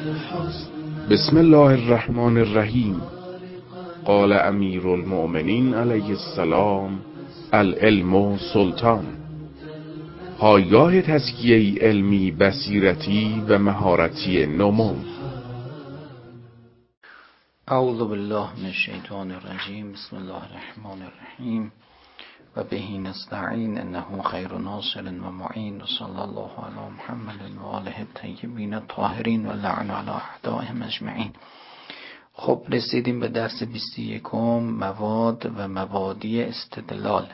بسم الله الرحمن الرحیم. قال امیر المؤمنین علیه السلام: العلم سلطان. پایگاه تزکیه علمی، بصیرتی و مهارتی نمو. اعوذ بالله من الشیطان الرجیم. بسم الله الرحمن الرحیم و به نستعین انه خیر ناصر و معین و صلی الله علی محمد و آله الطیبین الطاهرین و لعن علی اعدائهم اجمعین. خب رسیدیم به درس 21 مواد و مبادی استدلال.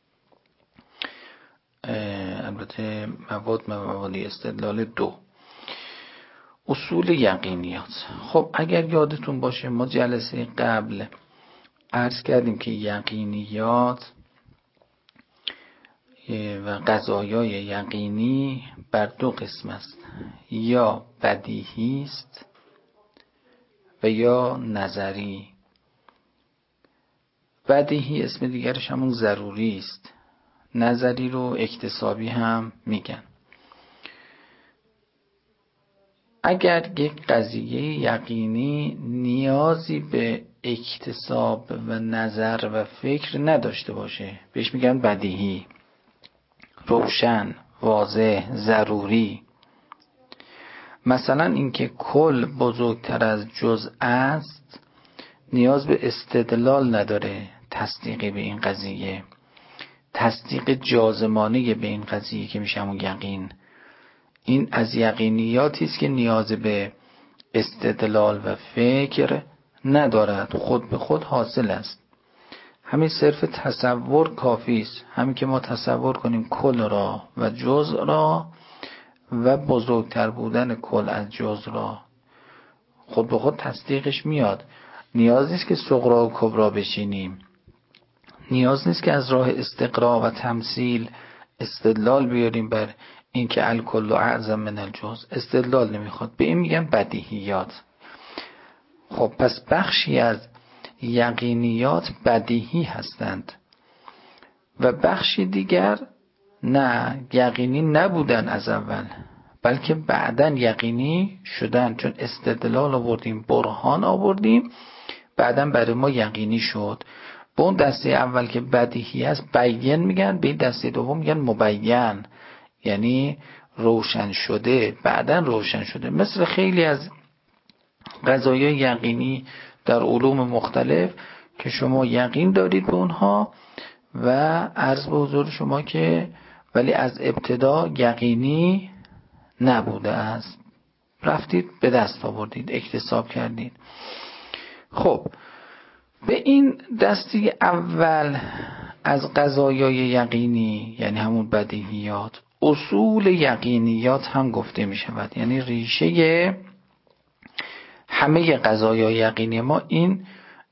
البته مواد و مبادی استدلال 2، اصول یقینیات. خب اگر یادتون باشه ما جلسه قبل عرض کردیم که یقینیات و قضایای یقینی بر 2 قسم است، یا بدیهی است و یا نظری. بدیهی اسم دیگرش همون ضروری است، نظری رو اکتسابی هم میگن. اگر یک قضیه یقینی نیازی به اکتساب و نظر و فکر نداشته باشه بهش میگن بدیهی، روشن، واضح، ضروری. مثلا اینکه کل بزرگتر از جزء است نیاز به استدلال نداره، تصدیقی به این قضیه، تصدیق جازمانه به این قضیه که میشه همون یقین. این از یقینیاتی است که نیاز به استدلال و فکر ندارد، خود به خود حاصل است. همین صرف تصور کافی است. همین که ما تصور کنیم کل را و جزء را و بزرگتر بودن کل از جزء را، خود به خود تصدیقش میاد. نیاز نیست که صغرا و کبرا بشینیم، نیاز نیست که از راه استقراء و تمثیل استدلال بیاریم بر این که الکل اعظم من الجزء. استدلال نمیخواد، به این میگن بدیهیات. خب پس بخشی از یقینیات بدیهی هستند و بخشی دیگر نه، یقینی نبودن از اول بلکه بعداً یقینی شدن، چون استدلال آوردیم، برهان آوردیم، بعداً برای ما یقینی شد. به اون دسته اول که بدیهی است بیان میگن، به این دسته دوم میگن مبین، یعنی روشن شده، بعداً روشن شده. مثل خیلی از قضایای یقینی در علوم مختلف که شما یقین دارید به اونها و عرض به حضور شما که ولی از ابتدا یقینی نبوده است، رفتید به دست آوردید، اکتساب کردید. خب به این دسته اول از قضایای یقینی یعنی همون بدیهیات، اصول یقینیات هم گفته می شود. یعنی ریشه همه قضایای یقینی ما این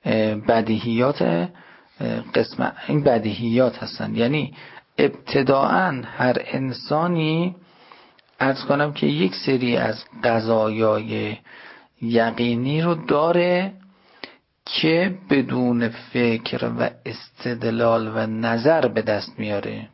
بدیهیات این بدیهیات هستند. یعنی ابتداءً هر انسانی عرض کنم که یک سری از قضایای یقینی رو داره که بدون فکر و استدلال و نظر به دست میاره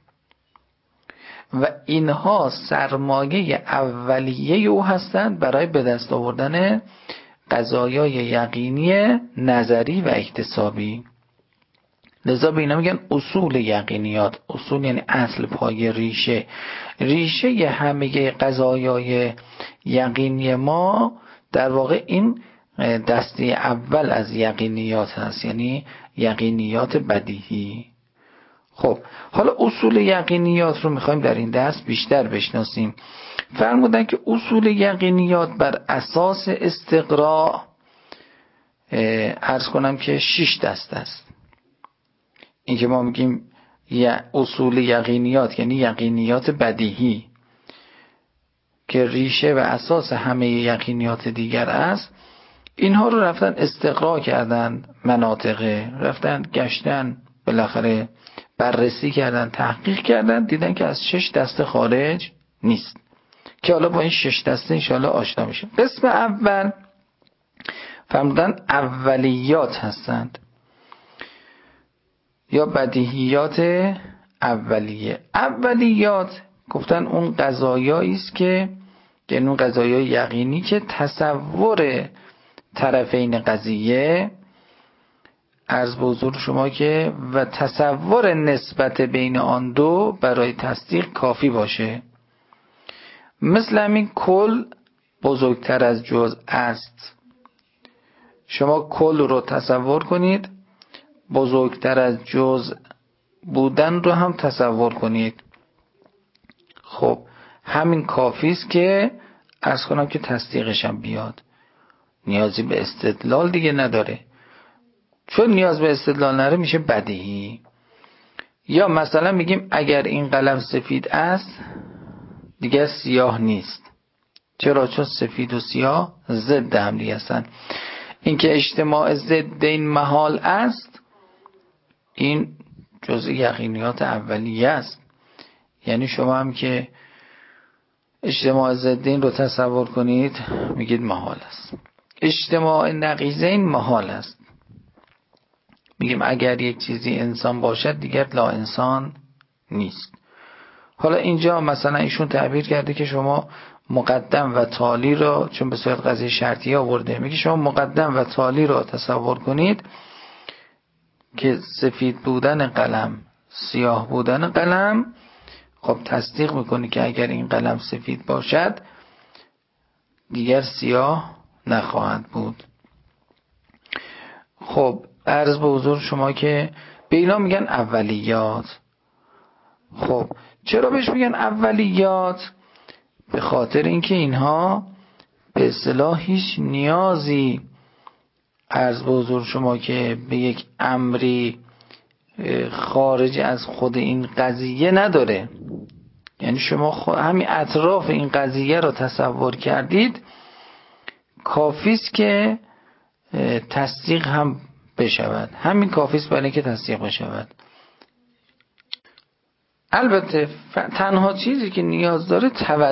و اینها سرمایه اولیه او هستند برای به دست آوردن قضایای یقینی نظری و اکتسابی. لذا به اینا میگن اصول یقینیات. اصول یعنی اصل، پایه، ریشه. ریشه همه قضایای یقینی ما در واقع این دسته اول از یقینیات هست، یعنی یقینیات بدیهی. خب حالا اصول یقینیات رو میخوایم در این درس بیشتر بشناسیم. فرمودن که اصول یقینیات بر اساس استقراء عرض کنم که 6 دسته است. این که ما میگیم اصول یقینیات یعنی یقینیات بدیهی که ریشه و اساس همه یقینیات دیگر است، اینها رو رفتن استقراء کردن، مناطقه رفتن گشتن، بالاخره بررسی کردن، تحقیق کردن، دیدن که از 6 دسته خارج نیست، که حالا با این 6 دسته انشاءالله آشنا میشیم. قسم اول فرمودن اولیات هستند یا بدیهیات اولیه. اولیات گفتن اون قضایایی است که که اون قضایای یقینی که تصور طرفین قضیه، عرض به حضور شما که و تصور نسبت بین آن دو برای تصدیق کافی باشه. مثل همین کل بزرگتر از جزء است. شما کل رو تصور کنید، بزرگتر از جزء بودن رو هم تصور کنید. خب همین کافی است که عرض کنم که تصدیقش هم بیاد، نیازی به استدلال دیگه نداره. چون نیاز به استدلال نداره میشه بدیهی. یا مثلا میگیم اگر این قلم سفید است دیگه سیاه نیست. چرا؟ چون سفید و سیاه ضد هم دیگه هستن. اینکه اجتماع ضدین محال است، این جزء یقینیات اولیه است. یعنی شما هم که اجتماع ضدین رو تصور کنید میگید محال است. اجتماع نقیضین محال است. میگیم اگر یک چیزی انسان باشد دیگر لا انسان نیست. حالا اینجا مثلا ایشون تعبیر کرده که شما مقدم و تالی رو، چون به صورت قضیه شرطی آورده، میگه شما مقدم و تالی رو تصور کنید که سفید بودن قلم، سیاه بودن قلم، خب تصدیق میکنی که اگر این قلم سفید باشد دیگر سیاه نخواهد بود. خب عرض به حضور شما که به اینا میگن اولیات. خب چرا بهش میگن اولیات؟ به خاطر اینکه اینها به اصطلاح هیچ نیازی عرض به حضور شما که به یک امری خارج از خود این قضیه نداره. یعنی شما همین اطراف این قضیه رو تصور کردید، کافیست که تصدیق هم بشود. همین کافیست برای اینکه تصدیق بشود. البته تنها چیزی که نیاز داره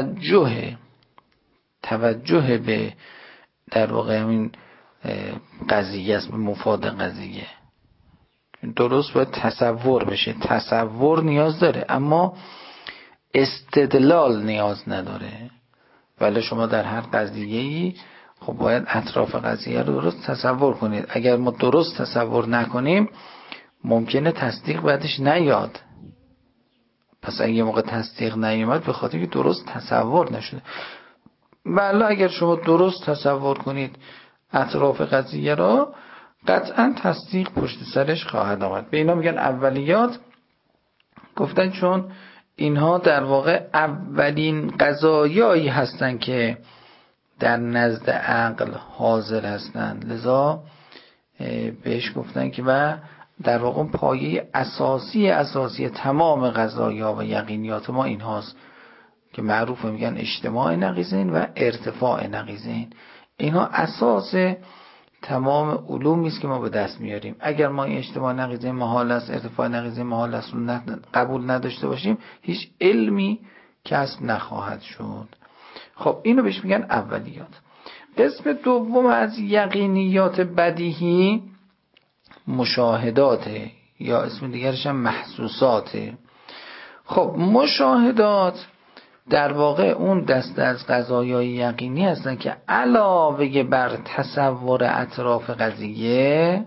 توجه به در واقع همین قضیه است، به مفاد قضیه. درست باید تصور بشه. تصور نیاز داره اما استدلال نیاز نداره. ولی شما در هر قضیه‌ای خب باید اطراف قضیه رو درست تصور کنید. اگر ما درست تصور نکنیم ممکنه تصدیق بعدش نیاد. پس اگه موقع تصدیق نیومد به خاطر که درست تصور نشده. ولی اگر شما درست تصور کنید اطراف قضیه را، قطعا تصدیق پشت سرش خواهد آمد. به اینا میگن اولیات. گفتن چون اینها در واقع اولین قضایایی هستن که در نزد عقل حاضر هستند، لذا بهش گفتن که و در واقع پایه اساسی تمام قضایا و یقینیات ما این هاست که معروف میگن اجتماع نقیضین و ارتفاع نقیضین. اینها اساس تمام علومی است که ما به دست میاریم. اگر ما این اجتماع نقیضین محال است، ارتفاع نقیضین محال است رو قبول نداشته باشیم، هیچ علمی کسب نخواهد شد. خب اینو بهش میگن اولیات. قسم دوم از یقینیات بدیهی مشاهداته، یا اسم دیگرش هم محسوساته. خب مشاهدات در واقع اون دسته از قضایای یقینی هستن که علاوه بر تصور اطراف قضیه،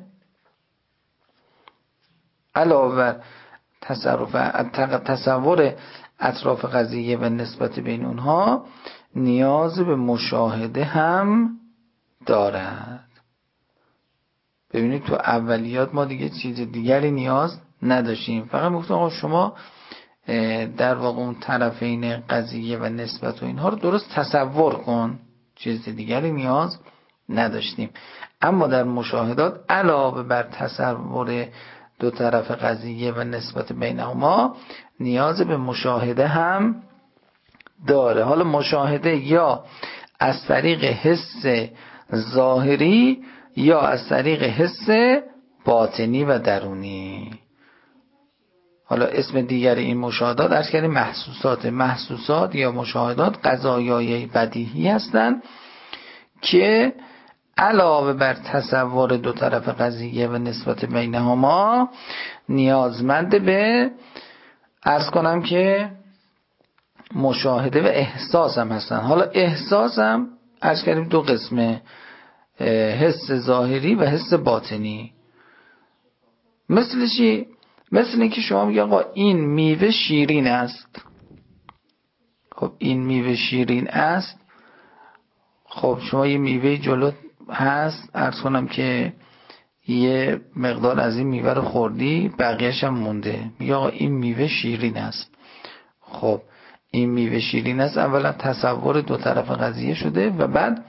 علاوه بر تصور اطراف قضیه و نسبت بین اونها، نیاز به مشاهده هم دارد. ببینید تو اولیات ما دیگه چیز دیگری نیاز نداشتیم، فقط گفتم آقا شما در واقع اون طرفین قضیه و نسبت و اینها رو درست تصور کن، چیز دیگری نیاز نداشتیم. اما در مشاهدات علاوه بر تصور دو طرف قضیه و نسبت بینهما نیاز به مشاهده هم داره. حالا مشاهده یا از طریق حس ظاهری یا از طریق حس باطنی و درونی. حالا اسم دیگر این مشاهدات عرض کردیم محسوسات یا مشاهدات قضایای بدیهی هستند که علاوه بر تصور دو طرف قضیه و نسبت بینهما نیازمند به عرض کنم که مشاهده و احساس هم هستن. حالا احساس هم عرض کردیم دو قسمه، حس ظاهری و حس باطنی. مثل چی؟ مثل اینکه شما میگه آقا این میوه شیرین است. خب این میوه شیرین است. خب شما یه میوه جلوت هست، عرض کنم که یه مقدار از این میوه رو خوردی، بقیه‌ش هم مونده، میگه آقا این میوه شیرین است. خب این میوه شیرین است، اولا تصور دو طرف قضیه شده و بعد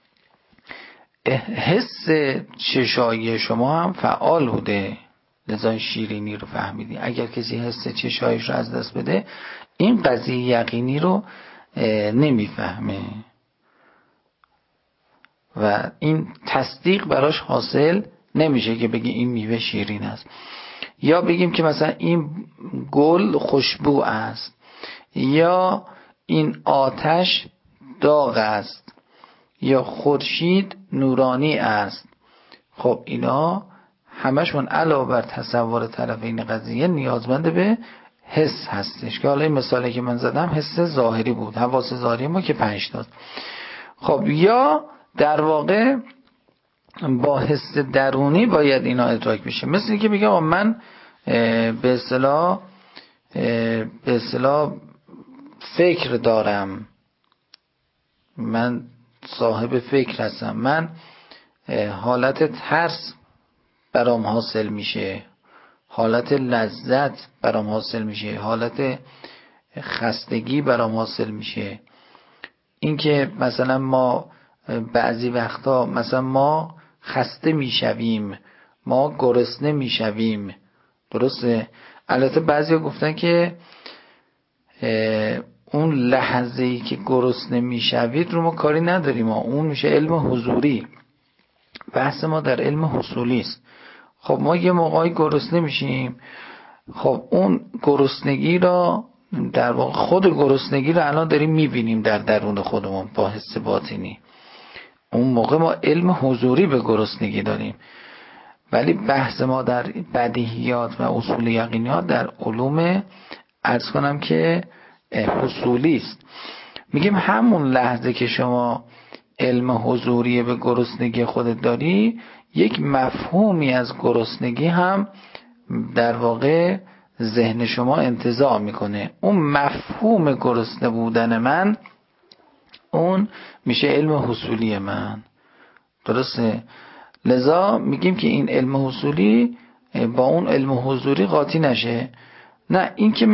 حس چشایی شما هم فعال بوده، لذا شیرینی رو فهمیدی. اگر کسی حس چشایش رو از دست بده، این قضیه یقینی رو نمیفهمه و این تصدیق براش حاصل نمیشه که بگی این میوه شیرین است. یا بگیم که مثلا این گل خوشبو است، یا این آتش داغ است، یا خورشید نورانی است. خب اینا همشون علاوه بر تصور طرفین قضیه نیازمند به حس هستش، که حالا این مثالی که من زدم حس ظاهری بود، حواس ظاهری ما که 5 تا. خب یا در واقع با حس درونی باید اینا ادراک بشه. مثل اینکه میگم من به اصطلاح فکر دارم، من صاحب فکر هستم، من حالت ترس برام حاصل میشه، حالت لذت برام حاصل میشه، حالت خستگی برام حاصل میشه. اینکه مثلا ما بعضی وقتا مثلا ما خسته میشویم، ما گرسنه میشویم، درسته؟ البته بعضیا گفتن که اون لحظه‌ای که گرسنه میشوید رو ما کاری نداریم، اون میشه علم حضوری. بحث ما در علم حصولی است. خب ما یه موقعی گرسنه میشیم، خب اون گرسنگی را در واقع خود گرسنگی رو الان داریم میبینیم در درون خودمون با حس باطنی. اون موقع ما علم حضوری به گرسنگی داریم. ولی بحث ما در بدیهیات و اصول یقینیات در علوم عرض کنم که حصولی است. میگیم همون لحظه که شما علم حضوری به گرسنگی خودت داری، یک مفهومی از گرسنگی هم در واقع ذهن شما انتزاع میکنه. اون مفهوم گرسنه بودن من، اون میشه علم حصولی من، درسته؟ لذا میگیم که این علم حصولی با اون علم حضوری قاطی نشه. نه، این که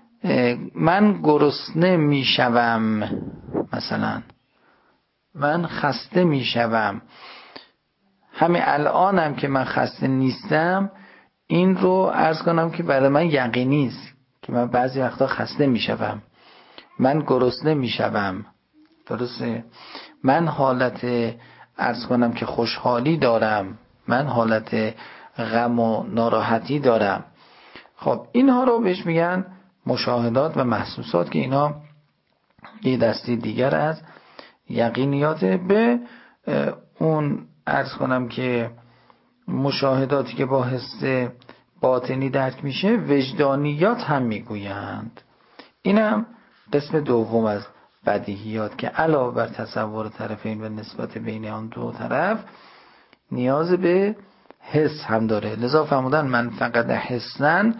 من گرسنه میشوم، مثلا من خسته میشوم، همین الانم که من خسته نیستم، این رو عرض کنم که برای من یقینی است که من بعضی وقتا خسته میشوم، من گرسنه میشوم، درسته؟ من حالت عرض کنم که خوشحالی دارم، من حالت غم و ناراحتی دارم. خب اینها رو بهش میگن مشاهدات و محسوسات، که اینا یه دستی دیگر از یقینیات. به اون عرض کنم که مشاهداتی که با حس باطنی درک میشه وجدانیات هم میگویند. اینم قسم دوم از بدیهیات که علاوه بر تصور طرفین و نسبت بین آن دو طرف نیاز به حس هم داره. لذا فرمودن من فقط حسن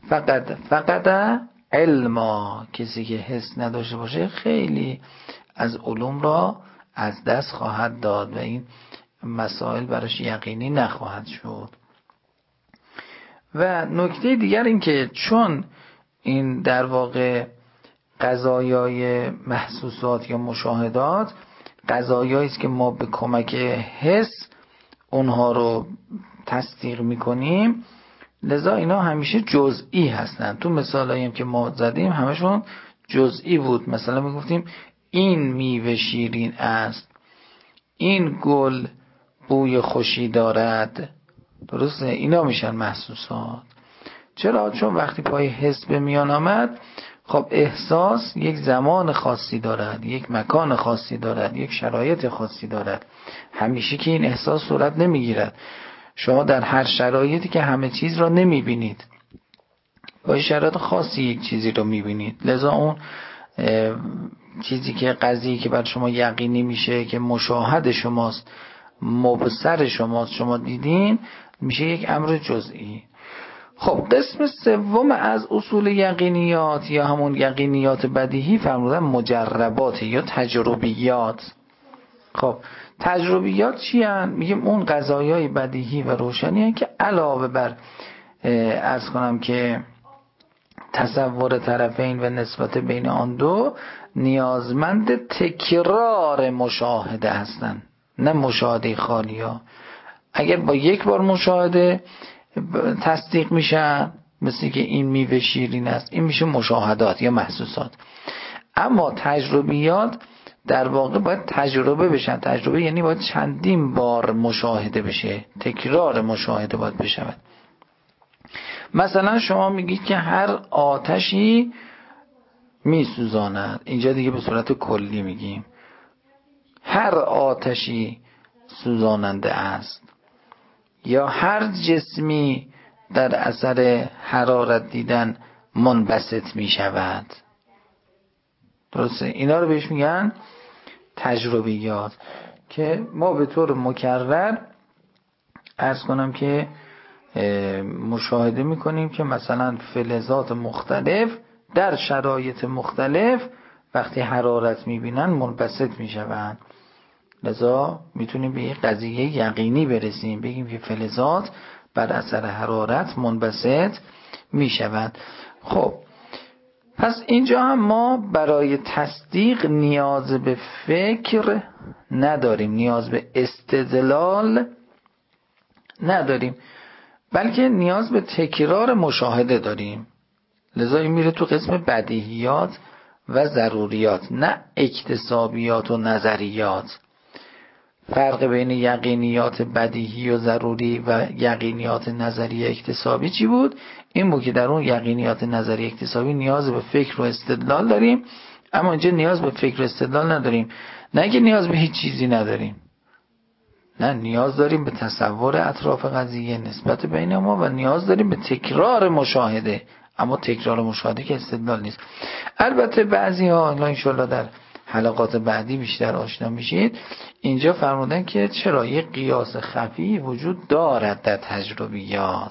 فقط علما، کسی که حس نداشته باشه خیلی از علوم را از دست خواهد داد و این مسائل براش یقینی نخواهد شد. و نکته دیگر این که چون این در واقع قضایای محسوسات یا مشاهدات قضایایی است که ما به کمک حس اونها رو تصدیق میکنیم، لذا اینا همیشه جزئی هستن. تو مثالایی هم که ما زدیم همشون جزئی بود. مثلا میگفتیم این میوه شیرین است، این گل بوی خوشی دارد، درسته؟ اینا میشن محسوسات. چرا؟ چون وقتی پای حس به میان آمد، خب احساس یک زمان خاصی دارد، یک مکان خاصی دارد، یک شرایط خاصی دارد. همیشه که این احساس صورت نمیگیرد. شما در هر شرایطی که همه چیز را نمیبینید، با شرایط خاصی یک چیزی رو میبینید، لذا اون چیزی که قضیه که بر شما یقینی میشه که مشاهد شماست، مبصر شماست، شما دیدین، میشه یک امر جزئی. خب قسم سوم از اصول یقینیات یا همون یقینیات بدیهی فرمودن مجربات یا تجربیات. خب تجربیات چی هن؟ میگیم اون قضایای بدیهی و روشنی هن که علاوه بر عرض کنم که تصور طرفین و نسبت بین آن دو نیازمند تکرار مشاهده هستن، نه مشاهده خالی ها. اگر با یک بار مشاهده تصدیق میشن، مثل که این میوه شیرین است، این میشه مشاهدات یا محسوسات. اما تجربیات در واقع باید تجربه بشن. تجربه یعنی باید چندین بار مشاهده بشه، تکرار مشاهده باید بشود. مثلا شما میگید که هر آتشی میسوزاند، اینجا دیگه به صورت کلی میگیم هر آتشی سوزاننده است، یا هر جسمی در اثر حرارت دیدن منبسط میشود. درسته؟ اینا رو بهش میگن تجربیات که ما به طور مکرر عرض کنم که مشاهده میکنیم که مثلا فلزات مختلف در شرایط مختلف وقتی حرارت میبینن منبسط میشوند. لذا میتونیم به یک قضیه یقینی برسیم، بگیم که فلزات بر اثر حرارت منبسط میشوند. خب پس اینجا هم ما برای تصدیق نیاز به فکر نداریم، نیاز به استدلال نداریم، بلکه نیاز به تکرار مشاهده داریم. لذا این میره تو قسم بدیهیات و ضروریات، نه اکتسابیات و نظریات. فرق بین یقینیات بدیهی و ضروری و یقینیات نظری اکتسابی چی بود؟ این بود که در اون یقینیات نظری اکتسابی نیاز به فکر و استدلال داریم، اما اینجا نیاز به فکر و استدلال نداریم. نه که نیاز به هیچ چیزی نداریم، نه، نیاز داریم به تصور اطراف قضیه نسبت بین ما و نیاز داریم به تکرار مشاهده، اما تکرار مشاهده که استدلال نیست. البته بعضی ها انشالله در حلقات بعدی بیشتر آشنا میشید، اینجا فرمودن که چرا یک قیاس خفی وجود دارد در تجربیات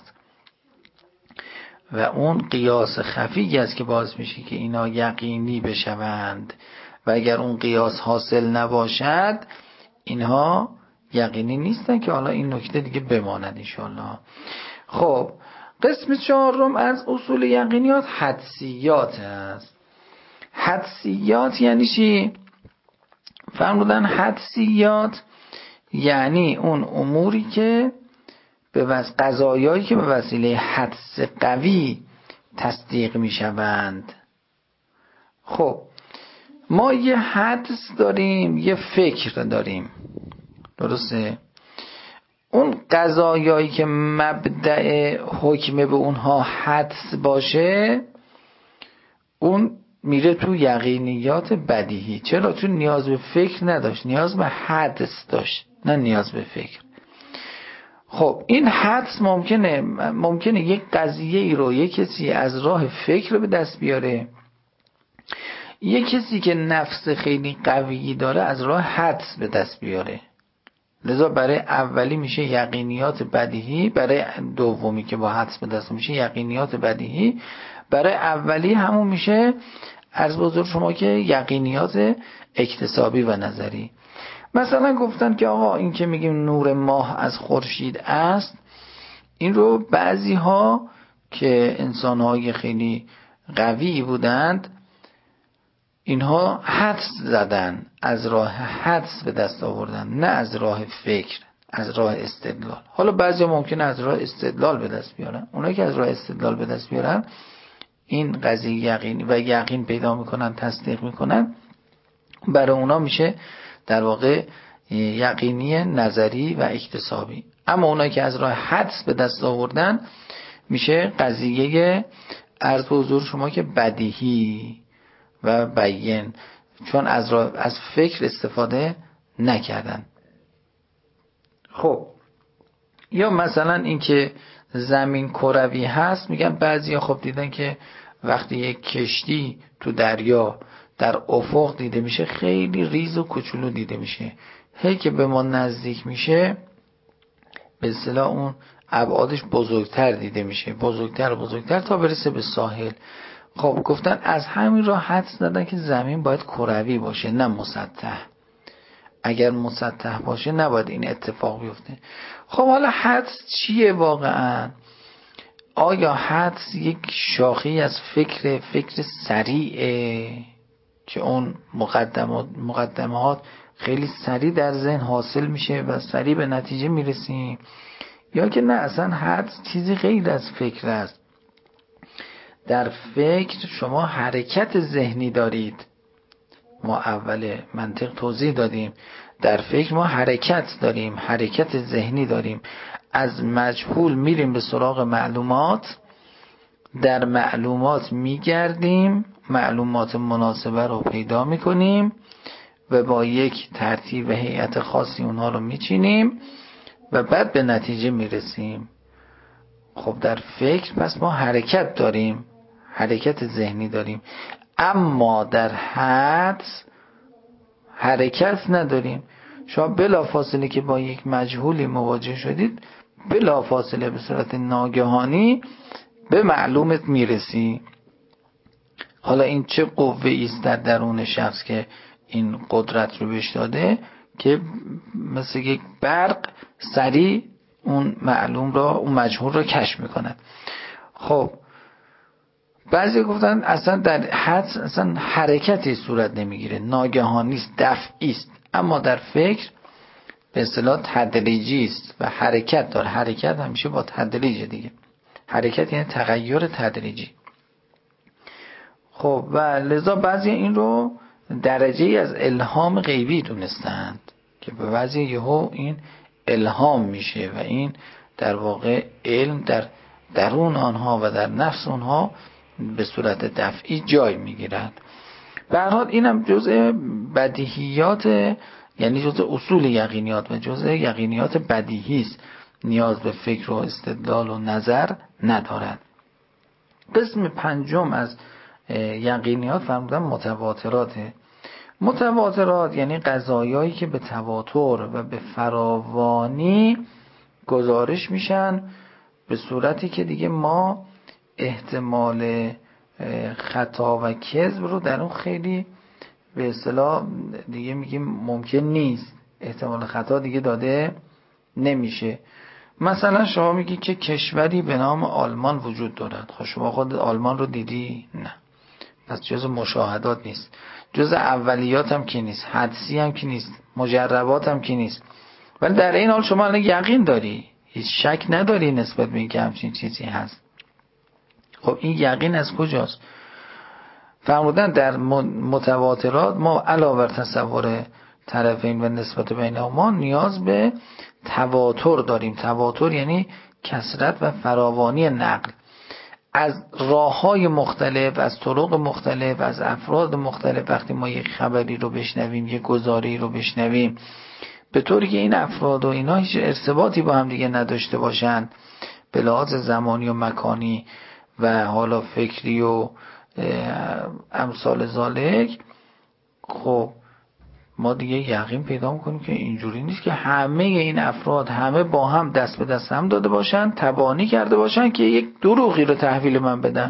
و اون قیاس خفی است که باعث میشه که اینا یقینی بشوند و اگر اون قیاس حاصل نباشد اینها یقینی نیستن، که حالا این نکته دیگه بماند انشالله. خب قسم چهارم از اصول یقینیات حدسیات است. حدسیات یعنی چی؟ فرمودن حدسیات یعنی اون اموری که قضایایی که به وسیله حدس قوی تصدیق می شوند. خب ما یه حدس داریم، یه فکر داریم، درسته؟ اون قضایایی که مبدأ حکم به اونها حدس باشه اون میره تو یقینیات بدیهی. چرا؟ چون نیاز به فکر نداشت، نیاز به حدس داشت، نه نیاز به فکر. خب این حدس ممکنه یک قضیه ای رو یک کسی از راه فکر به دست بیاره، یک کسی که نفس خیلی قوی داره از راه حدس به دست بیاره. لذا برای اولی میشه یقینیات بدیهی، برای دومی که با حدس به دست میشه یقینیات بدیهی، برای اولی همون میشه عرض بزرگ شما که یقینیات اکتسابی و نظری. مثلا گفتن که آقا این که میگیم نور ماه از خورشید است، این رو بعضی ها که انسان‌های خیلی قوی بودند اینها حدس زدن، از راه حدس به دست آوردن، نه از راه فکر، از راه استدلال. حالا بعضی ممکنه از راه استدلال به دست بیارن، اونایی که از راه استدلال به دست بیارن این قضیه یقین و یقین پیدا میکنن، تصدیق میکنن، برای اونا میشه در واقع یقینی نظری و اکتسابی. اما اونایی که از راه حدس به دست آوردن میشه قضیه عرض به حضور شما که بدیهی و بیان، چون از فکر استفاده نکردن. خب یا مثلا این که زمین کروی هست، میگن بعضیا خب دیدن که وقتی یک کشتی تو دریا در افق دیده میشه خیلی ریز و کوچولو دیده میشه. هی که به ما نزدیک میشه به اصطلاح اون ابعادش بزرگتر دیده میشه، بزرگتر تا برسه به ساحل. خب گفتن از همین راه حدس زدن که زمین باید کروی باشه نه مسطح. اگر مسطح باشه نباید این اتفاق بیفته. خب حالا حدس چیه واقعا؟ آیا حدس یک شاخه‌ای از فکر سریعه که اون مقدمات خیلی سریع در ذهن حاصل میشه و سریع به نتیجه میرسیم، یا که نه اصلا حدس چیزی غیر از فکر است؟ در فکر شما حرکت ذهنی دارید، ما اول منطق توضیح دادیم. در فکر ما حرکت داریم، حرکت ذهنی داریم. از مجهول میریم به سراغ معلومات، در معلومات میگردیم، معلومات مناسبه رو پیدا میکنیم و با یک ترتیب و هیئت خاصی اونها رو میچینیم و بعد به نتیجه میرسیم. خب در فکر پس ما حرکت داریم، حرکت ذهنی داریم، اما در حدس حرکت نداریم. شما بلافاصله که با یک مجهولی مواجه شدید، بلافاصله به صورت ناگهانی به معلومت میرسی. حالا این چه قوه‌ای است در درون شخص که این قدرت رو بهش داده که مثل یک برق سریع اون مجهول را کشف میکنه. خب بعضی گفتن اصلا در حدس اصلا حرکتی صورت نمیگیره، ناگهانی است، دفعی است. اما در فکر به اصطلاح تدریجی است و حرکت داره. حرکت همیشه با تدریج دیگه. حرکت یعنی تغییر تدریجی. خب و لذا بعضی این رو درجه از الهام غیبی دونستند که به بعضی یهو این الهام میشه و این در واقع علم در درون آنها و در نفس آنها به صورت دفعی جای میگیرند. به هر حال اینم جزء بدیهیات، یعنی جزء اصول یقینیات و جزء یقینیات بدیهی است، نیاز به فکر و استدلال و نظر ندارد. قسم پنجم از یقینیات فرمودن متواتراته. متواترات یعنی قضایایی که به تواتر و به فراوانی گزارش میشن به صورتی که دیگه ما احتمال خطا و کذب رو در اون خیلی به اصطلاح دیگه میگیم ممکن نیست، احتمال خطا دیگه داده نمیشه. مثلا شما میگی که کشوری به نام آلمان وجود دارد. خب شما خود آلمان رو دیدی؟ نه. پس جز مشاهدات نیست، جز اولیات هم که نیست، حدسی هم که نیست، مجربات هم که نیست. ولی در این حال شما الان یقین داری، هیچ شک نداری نسبت به اینکه همچین چیزی هست. خب این یقین از کجاست؟ فرمودن در متواترات ما علاوه بر تصور طرفین و نسبت بینهما نیاز به تواتر داریم. تواتر یعنی کثرت و فراوانی نقل از راه‌های مختلف، از طرق مختلف، از افراد مختلف. وقتی ما یک خبری رو بشنویم، یک گزاره‌ای رو بشنویم، به طوری که این افراد و اینا هیچ ارتباطی با هم دیگه نداشته باشن به لحاظ زمانی و مکانی و حالا فکری و امثال ذالک، خب ما دیگه یقین پیدا میکنیم که اینجوری نیست که همه این افراد همه با هم دست به دست هم داده باشن، تبانی کرده باشن که یک دروغی رو تحویل من بدن.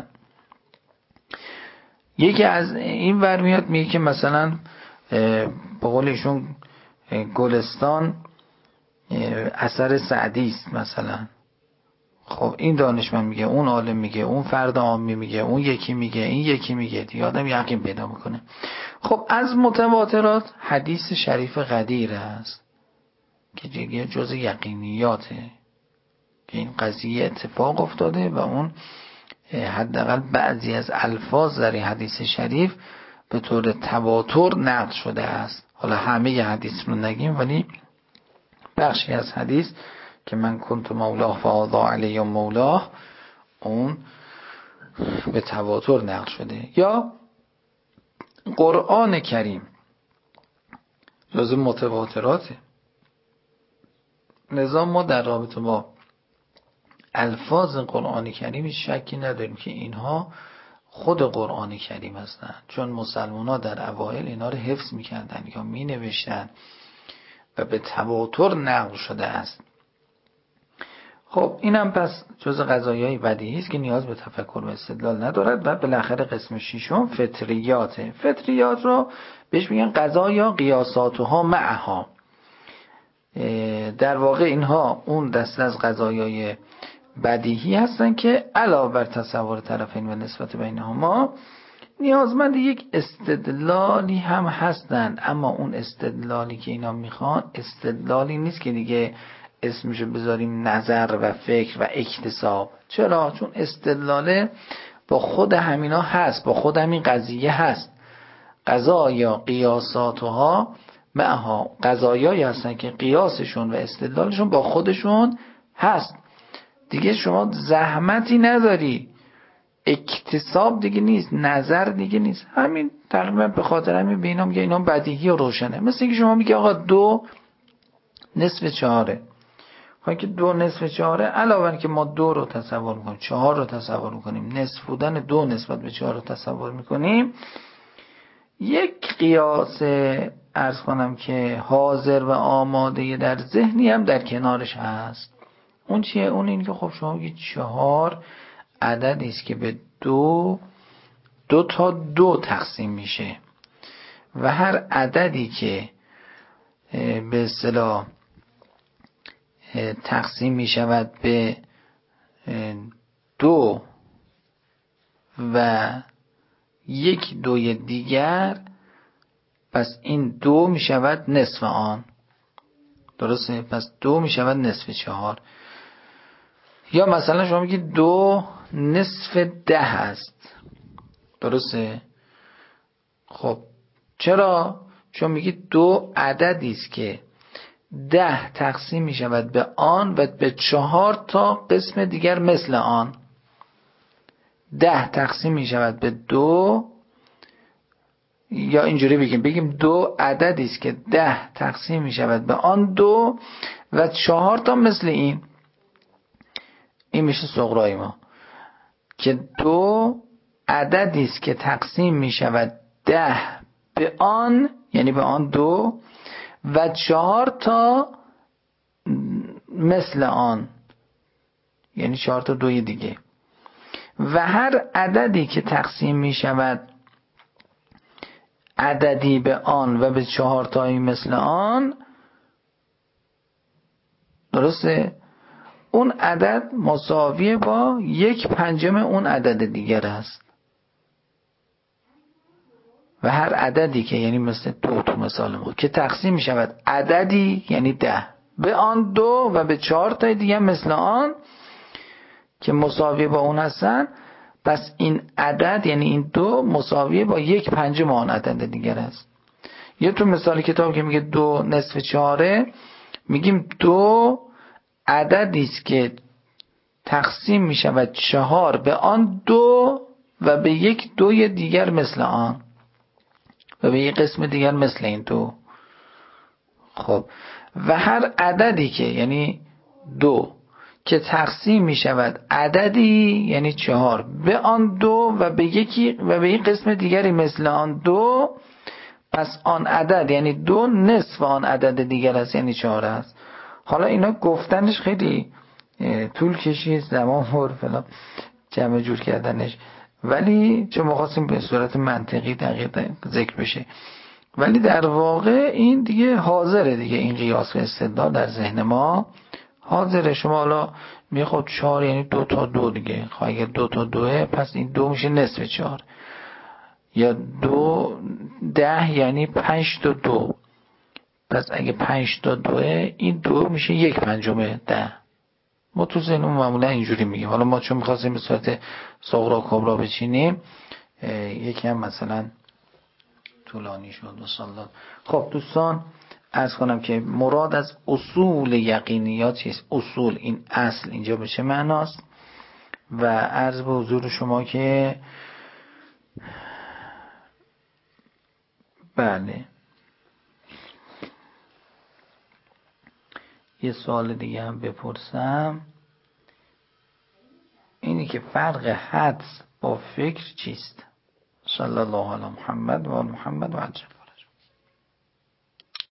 یکی از این ور میاد میگه که مثلا به قول ایشون گلستان اثر سعدی است مثلا. خب این دانشمند میگه، اون عالم میگه، اون فرد عامی میگه، اون یکی میگه، این یکی میگه، دیگه آدم یقین پیدا میکنه. خب از متواترات حدیث شریف قدیر است که دیگه جز یقینیاته که این قضیه اتفاق افتاده و اون حداقل بعضی از الفاظ در این حدیث شریف به طور تواتر نقل شده است. حالا همه ی حدیث رو نگیم ولی بخشی از حدیث که من کنت مولاه فاضا علی مولاه اون به تواتر نقل شده. یا قرآن کریم جز متواتراته. لذا ما در رابطه با الفاظ قرآن کریم شکی نداریم که اینها خود قرآن کریم هستن، چون مسلمان ها در اوایل اینا رو حفظ میکردن یا مینوشتن و به تواتر نقل شده است. خب اینم پس جز قضایای بدیهی است که نیاز به تفکر و استدلال ندارد. و بالاخره قسم ششم فطریاته. فطریات رو بهش میگن قضایا قیاساتها معها. در واقع اینها اون دسته از قضایای بدیهی هستن که علاوه بر تصور طرفین و نسبت بینهما نیازمند یک استدلالی هم هستن. اما اون استدلالی که اینا میخوان استدلالی نیست که دیگه اسمشو بذاریم نظر و فکر و اکتساب. چرا؟ چون استدلاله با خود همینا هست، با خود همین قضیه هست. قضایا قیاساتها معها، قضایایی هستن که قیاسشون و استدلالشون با خودشون هست. دیگه شما زحمتی نداری، اکتساب دیگه نیست، نظر دیگه نیست. همین تقریبا به خاطر همین به اینا میگه اینا بدیهی و روشنه. مثل اینکه شما میگه آقا 2 نصف 4، خواهی که 2 نصف 4، علاوه بر که ما 2 رو تصور میکنیم، 4 رو تصور میکنیم، نصف بودن 2 نسبت به 4 رو تصور میکنیم، یک قیاس عرض کنم که حاضر و آماده در ذهنی هم در کنارش هست. اون چیه؟ اون این که خب شما بگید 4 عددی است که به 2 تا 2 تقسیم میشه و هر عددی که به اصطلاح تقسیم می شود به 2 و 1 2 دیگر، پس این 2 می شود نصف آن. درسته؟ پس 2 می شود نصف 4. یا مثلا شما میگید 2 نصف 10 است. درسته؟ خب چرا؟ چون میگید 2 عددی است که 10 تقسیم می شود به آن و به 4 تا قسم دیگر مثل آن. 10 تقسیم می شود به 2، یا اینجوری بگیم 2 عددی است که 10 تقسیم می شود به آن 2 و 4 تا مثل این. این میشه صغرای ما که 2 عددی است که تقسیم می شود 10 به آن، یعنی به آن 2 و 4 تا مثل آن، یعنی 4 تا 2 دیگه. و هر عددی که تقسیم می شود عددی به آن و به 4 تایی مثل آن، درسته؟ اون عدد مساویه با 1/5 اون عدد دیگر است. و هر عددی که یعنی مثل 2 تو مثال ما که تقسیم می شود عددی یعنی 10 به آن 2 و به 4 تای دیگه مثل آن که مساویه با اون هستن، پس این عدد یعنی این 2 مساویه با 1/5 آن عدد دیگر است. یه تو مثال کتاب که میگه 2 نصف 4، میگیم 2 عددی است که تقسیم می شود 4 به آن 2 و به 1 2 دیگر مثل آن و به یک قسم دیگر مثل این 2. خب و هر عددی که یعنی 2 که تقسیم می شود عددی یعنی 4 به آن 2 و به یک قسم دیگری مثل آن 2، پس آن عدد یعنی 2 نصف آن عدد دیگر است یعنی 4 است. حالا اینا گفتنش خیلی طول کشید، زمان برد فلان جمع جور کردنش، ولی چون ما خواستیم به صورت منطقی دقیق ذکر بشه، ولی در واقع این دیگه حاضره دیگه. این قیاس و استدلال در ذهن ما حاضره. شما حالا میخواد 4 یعنی 2 تا 2 دیگه، خب اگر 2 تا 2 پس این 2 میشه نصف 4. یا 2 10 یعنی 5 تا 2، پس اگه 5 تا 2 این 2 میشه 1/5 10. ما تو ذهنمون معمولا اینجوری میگیم. حالا ما چون می‌خواستیم به صورت صغرا کبرا بچینیم یکی هم مثلا طولانی شد و سالات. خب دوستان عرض کنم که مراد از اصول یقینیات چیست؟ اصول این اصل اینجا به چه معناست؟ و عرض به حضور شما که بله یه سوال دیگه هم بپرسم، اینی که فرق حدس با فکر چیست؟ صلی الله علی محمد و آل محمد و عجل.